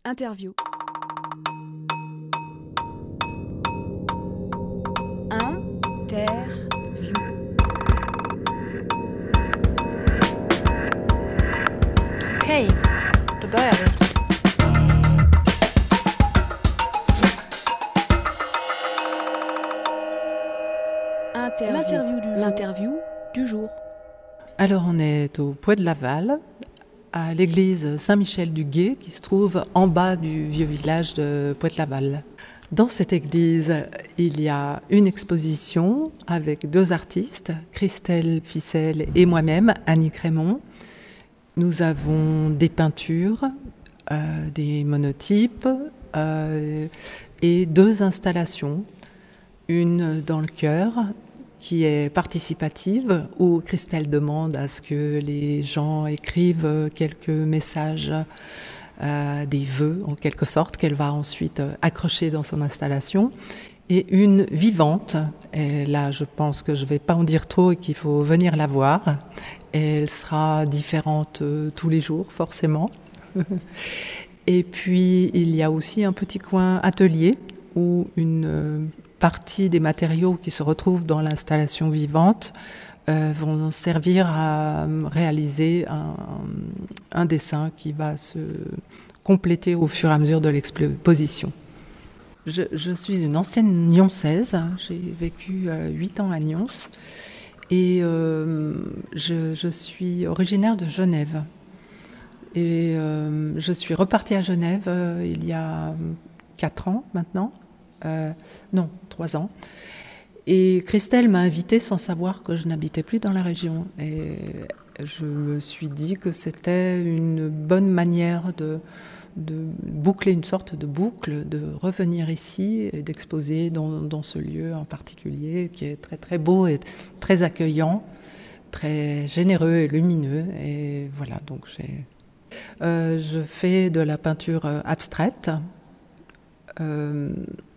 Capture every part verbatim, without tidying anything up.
Interview. Interview. Okej, då börjar vi. Interview. L'interview du jour. L'interview du jour. Alors on est au Puy de Laval, à l'église Saint-Michel-du-Gué, qui se trouve en bas du vieux village de Puy de Laval. Dans cette église, il y a une exposition avec deux artistes, Christelle Ficelle et moi-même, Annick Raymond. Nous avons des peintures, euh, des monotypes euh, et deux installations. Une dans le chœur, qui est participative, où Christelle demande à ce que les gens écrivent quelques messages, euh, des vœux en quelque sorte, qu'elle va ensuite accrocher dans son installation. Et une vivante, et là je pense que je ne vais pas en dire trop et qu'il faut venir la voir. Et elle sera différente euh, tous les jours, forcément. Et puis il y a aussi un petit coin atelier où une euh, partie des matériaux qui se retrouvent dans l'installation vivante euh, vont servir à réaliser un, un dessin qui va se compléter au fur et à mesure de l'exposition. Je, je suis une ancienne Nyonçaise, j'ai vécu euh, huit ans à Nyons et euh, je, je suis originaire de Genève. Et euh, je suis repartie à Genève euh, il y a quatre ans maintenant. Euh, non, trois ans. Et Christelle m'a invitée sans savoir que je n'habitais plus dans la région. Et je me suis dit que c'était une bonne manière de, de boucler une sorte de boucle, de revenir ici et d'exposer dans, dans ce lieu en particulier qui est très très beau et très accueillant, très généreux et lumineux. Et voilà, donc j'ai... Euh, je fais de la peinture abstraite. Euh,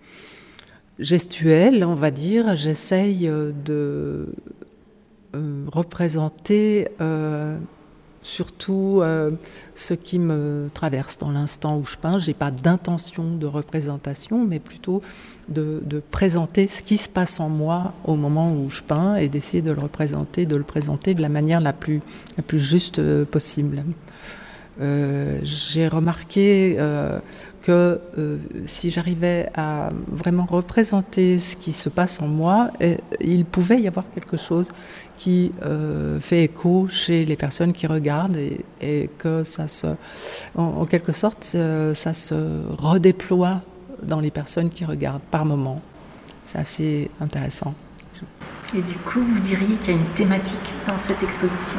gestuelle, on va dire. J'essaye de euh, représenter euh, surtout euh, ce qui me traverse dans l'instant où je peins. Je n'ai pas d'intention de représentation, mais plutôt de, de présenter ce qui se passe en moi au moment où je peins et d'essayer de le représenter, de le présenter de la manière la plus, la plus juste possible. Euh, j'ai remarqué euh, que euh, si j'arrivais à vraiment représenter ce qui se passe en moi, et, il pouvait y avoir quelque chose qui euh, fait écho chez les personnes qui regardent et, et que ça se, en, en quelque sorte, ça, ça se redéploie dans les personnes qui regardent par moment. C'est assez intéressant. Et du coup, vous diriez qu'il y a une thématique dans cette exposition-là ?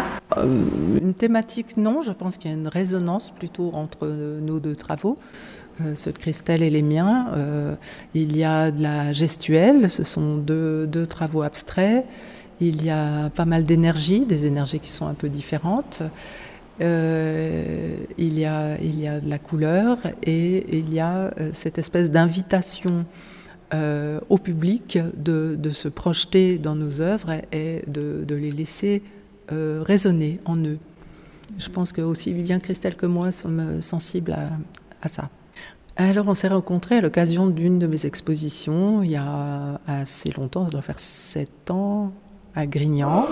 euh, Une thématique, non. Je pense qu'il y a une résonance plutôt entre nos deux travaux, euh, ceux de Christelle et les miens. Euh, il y a de la gestuelle, ce sont deux, deux travaux abstraits. Il y a pas mal d'énergie, des énergies qui sont un peu différentes. Euh, il y a, il y a de la couleur et il y a euh, cette espèce d'invitation Euh, au public de, de se projeter dans nos œuvres et, et de, de les laisser euh, résonner en eux. Je pense que aussi bien Christelle que moi sommes sensibles à, à ça. Alors on s'est rencontrés à l'occasion d'une de mes expositions il y a assez longtemps, ça doit faire sept ans, à Grignan.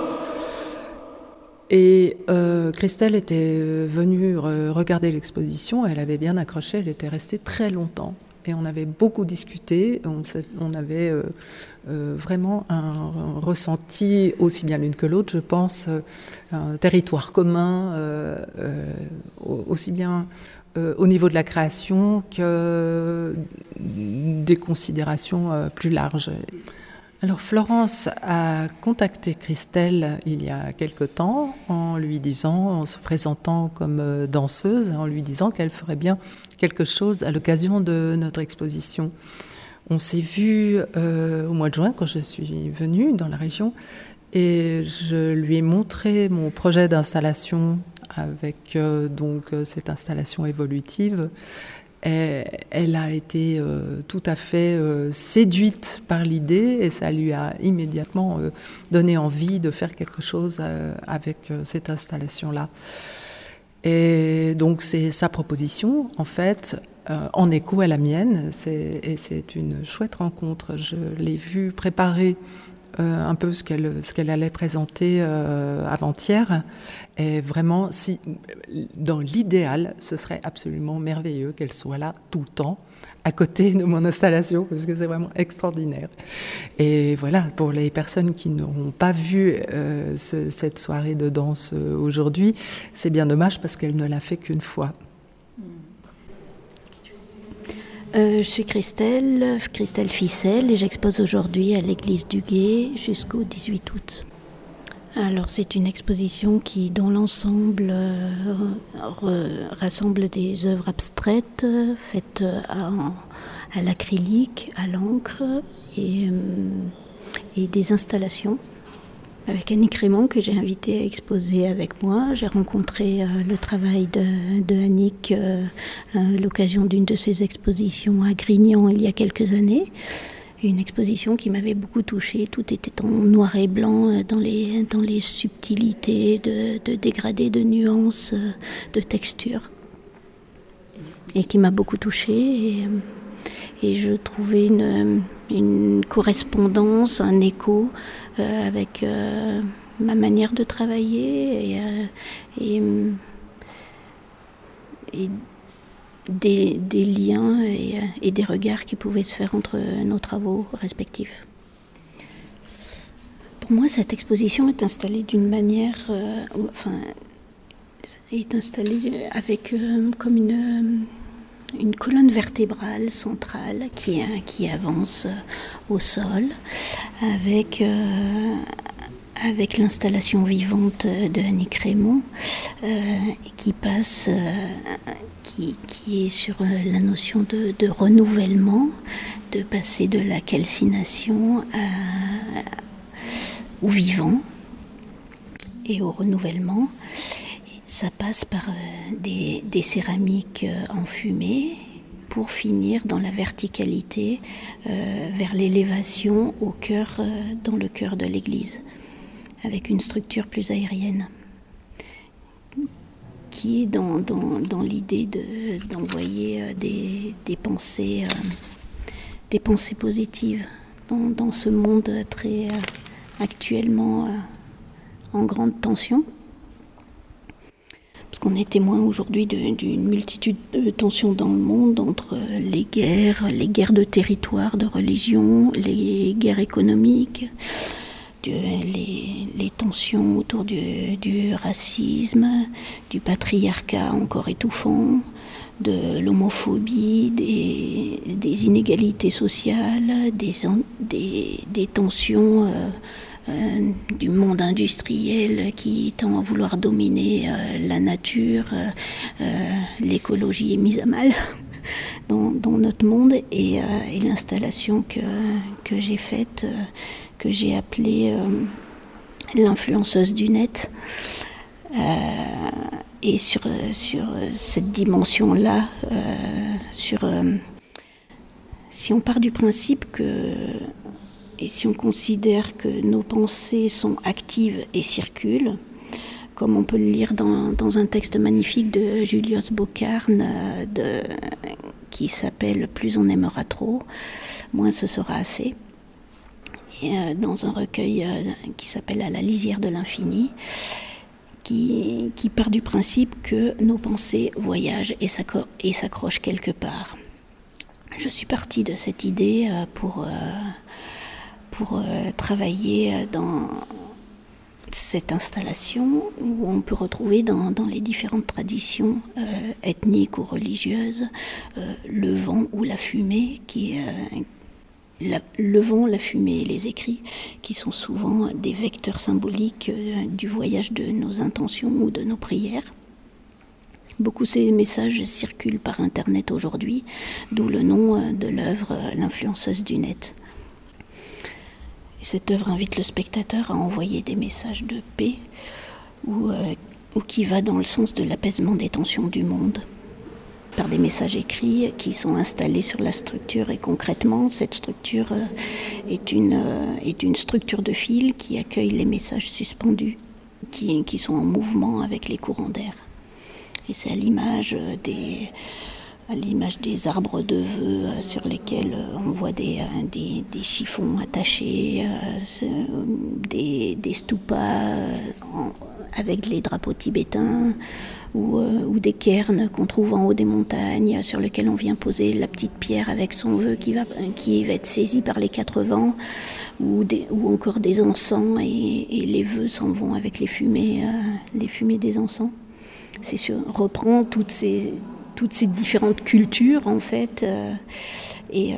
Et euh, Christelle était venue re- regarder l'exposition, elle avait bien accroché, elle était restée très longtemps. Et on avait beaucoup discuté, on, on avait euh, euh, vraiment un, un ressenti, aussi bien l'une que l'autre, je pense, euh, un territoire commun, euh, euh, aussi bien euh, au niveau de la création que des considérations euh, plus larges. Alors Florence a contacté Christelle il y a quelque temps en lui disant, en se présentant comme danseuse, en lui disant qu'elle ferait bien quelque chose à l'occasion de notre exposition. On s'est vu euh, au mois de juin quand je suis venue dans la région et je lui ai montré mon projet d'installation avec euh, donc cette installation évolutive. Et elle a été euh, tout à fait euh, séduite par l'idée et ça lui a immédiatement euh, donné envie de faire quelque chose euh, avec euh, cette installation-là. Et donc c'est sa proposition, en fait, euh, en écho à la mienne. C'est, et c'est une chouette rencontre. Je l'ai vue préparer euh, un peu ce qu'elle, ce qu'elle allait présenter euh, avant-hier. Et vraiment, si, dans l'idéal, ce serait absolument merveilleux qu'elle soit là tout le temps, à côté de mon installation, parce que c'est vraiment extraordinaire. Et voilà, pour les personnes qui n'auront pas vu euh, ce, cette soirée de danse euh, aujourd'hui, c'est bien dommage parce qu'elle ne l'a fait qu'une fois. Euh, je suis Christelle, Christelle Ficelle, et j'expose aujourd'hui à l'église du Gué jusqu'au dix-huit août. Alors c'est une exposition qui, dans l'ensemble, euh, re, rassemble des œuvres abstraites euh, faites à, à l'acrylique, à l'encre et, euh, et des installations. Avec Annick Raymond que j'ai invitée à exposer avec moi. J'ai rencontré euh, le travail de, de Annick euh, à l'occasion d'une de ses expositions à Grignan il y a quelques années. Une exposition qui m'avait beaucoup touchée. Tout était en noir et blanc, dans les, dans les subtilités de, de dégradés, de nuances, de textures. Et qui m'a beaucoup touchée. Et, et je trouvais une, une correspondance, un écho euh, avec euh, ma manière de travailler et, euh, et, et Des, des liens et, et des regards qui pouvaient se faire entre nos travaux respectifs. Pour moi, cette exposition est installée d'une manière, euh, enfin, est installée avec euh, comme une, une colonne vertébrale centrale qui, qui avance au sol, avec euh, avec l'installation vivante de Annick Raymond, euh, qui passe, euh, qui, qui est sur la notion de, de renouvellement, de passer de la calcination à, au vivant et au renouvellement. Ça passe par euh, des, des céramiques enfumées pour finir dans la verticalité euh, vers l'élévation au cœur, euh, dans le cœur de l'église, avec une structure plus aérienne, qui est dans, dans, dans l'idée de, d'envoyer des, des, pensées, euh, des pensées positives dans, dans ce monde très euh, actuellement euh, en grande tension. Parce qu'on est témoin aujourd'hui de, d'une multitude de tensions dans le monde, entre les guerres, les guerres de territoire, de religion, les guerres économiques, De, les, les tensions autour du, du racisme, du patriarcat encore étouffant, de l'homophobie, des, des inégalités sociales, des, des, des tensions euh, euh, du monde industriel qui tend à vouloir dominer euh, la nature, euh, euh, l'écologie est mise à mal dans, dans notre monde, et, euh, et l'installation que, que j'ai faite, euh, que j'ai appelée euh, l'influenceuse du net. Euh, et sur, sur cette dimension-là, euh, sur, euh, si on part du principe que, et si on considère que nos pensées sont actives et circulent, comme on peut le lire dans, dans un texte magnifique de Julius Bocarn, euh, de, qui s'appelle « Plus on aimera trop, moins ce sera assez ». Et euh, dans un recueil euh, qui s'appelle « À la lisière de l'infini », qui, qui part du principe que nos pensées voyagent et, s'accro- et s'accrochent quelque part. Je suis partie de cette idée euh, pour, euh, pour euh, travailler dans cette installation où on peut retrouver dans, dans les différentes traditions euh, ethniques ou religieuses euh, le vent ou la fumée, qui, euh, la, le vent, la fumée et les écrits, qui sont souvent des vecteurs symboliques euh, du voyage de nos intentions ou de nos prières. Beaucoup de ces messages circulent par Internet aujourd'hui, d'où le nom de l'œuvre « L'influenceuse du net ». Et cette œuvre invite le spectateur à envoyer des messages de paix ou, euh, ou qui va dans le sens de l'apaisement des tensions du monde, par des messages écrits qui sont installés sur la structure. Et concrètement, cette structure euh, est, une, euh, est une structure de fil qui accueille les messages suspendus, qui, qui sont en mouvement avec les courants d'air. Et c'est à l'image des, à l'image des arbres de vœux sur lesquels on voit des, des, des chiffons attachés, des, des stupas avec les drapeaux tibétains, ou, ou des cairns qu'on trouve en haut des montagnes sur lesquels on vient poser la petite pierre avec son vœu qui va, qui va être saisi par les quatre vents, ou, des, ou encore des encens, et, et les vœux s'en vont avec les fumées, euh, les fumées des encens. C'est sûr, reprend toutes ces, toutes ces différentes cultures en fait, euh, et, euh,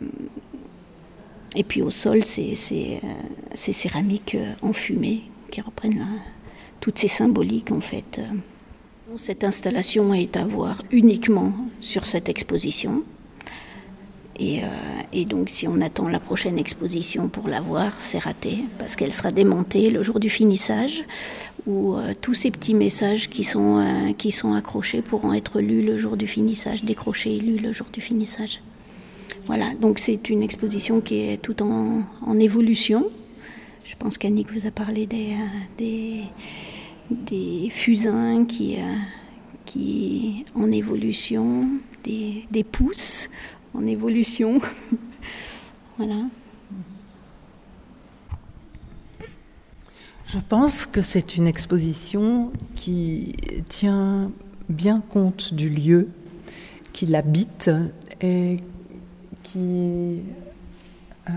et puis au sol c'est ces céramiques enfumées qui reprennent là, toutes ces symboliques en fait. Cette installation est à voir uniquement sur cette exposition. Et, euh, et donc si on attend la prochaine exposition pour la voir, c'est raté, parce qu'elle sera démontée le jour du finissage, où euh, tous ces petits messages qui sont, euh, qui sont accrochés pourront être lus le jour du finissage, décrochés et lus le jour du finissage. Voilà, donc c'est une exposition qui est tout en, en évolution. Je pense qu'Annick vous a parlé des... Euh, des des fusains qui, euh, qui en évolution, des, des pousses en évolution. Voilà. Je pense que c'est une exposition qui tient bien compte du lieu, qui l'habite et qui... Euh,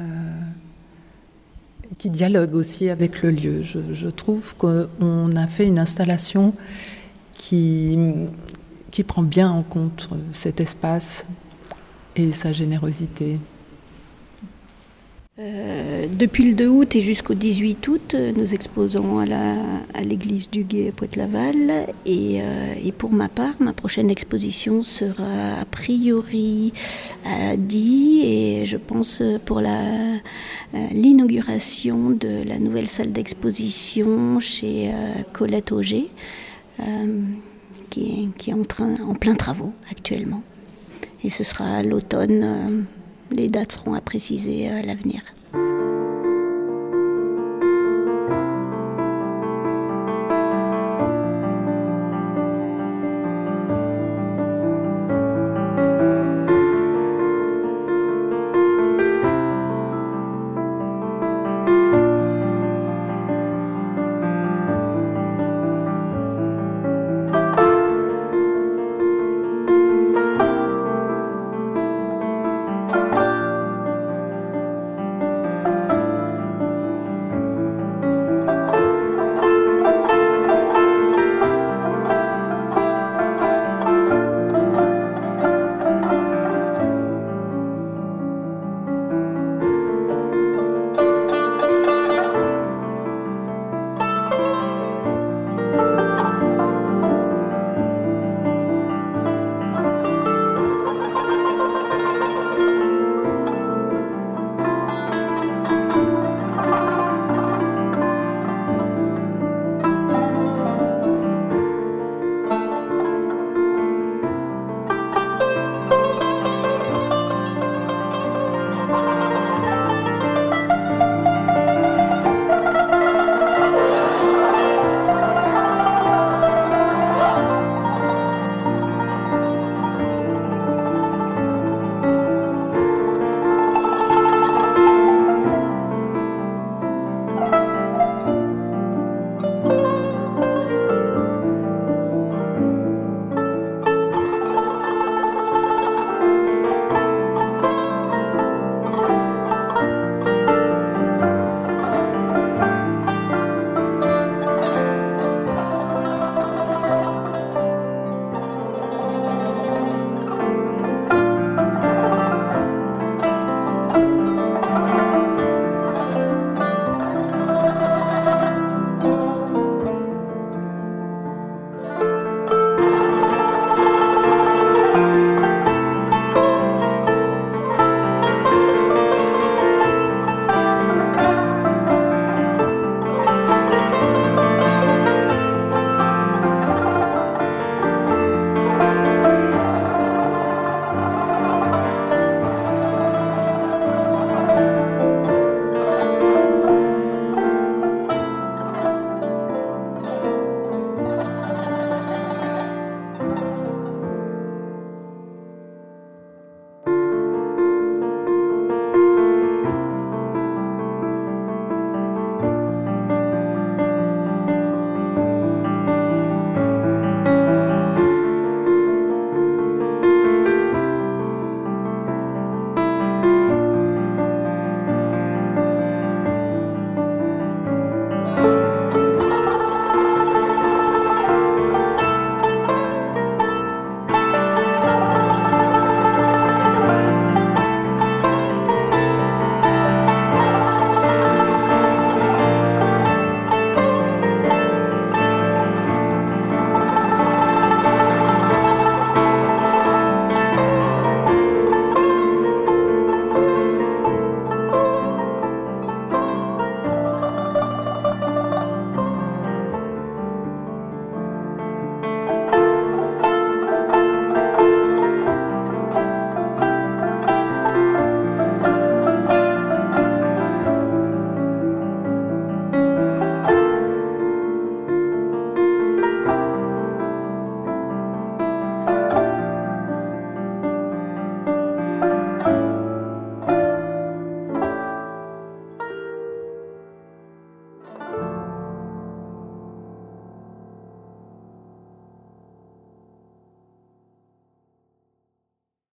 qui dialogue aussi avec le lieu. Je, je trouve qu'on a fait une installation qui, qui prend bien en compte cet espace et sa générosité. Euh, depuis le deux août et jusqu'au dix-huit août, nous exposons à, la, à l'église du Gué à Pointe-Laval. Et, euh, et pour ma part, ma prochaine exposition sera a priori à Die, et je pense pour la, euh, l'inauguration de la nouvelle salle d'exposition chez euh, Colette Auger, euh, qui, est, qui est en, train, en plein travaux actuellement. Et ce sera à l'automne. Euh, Les dates seront à préciser à l'avenir.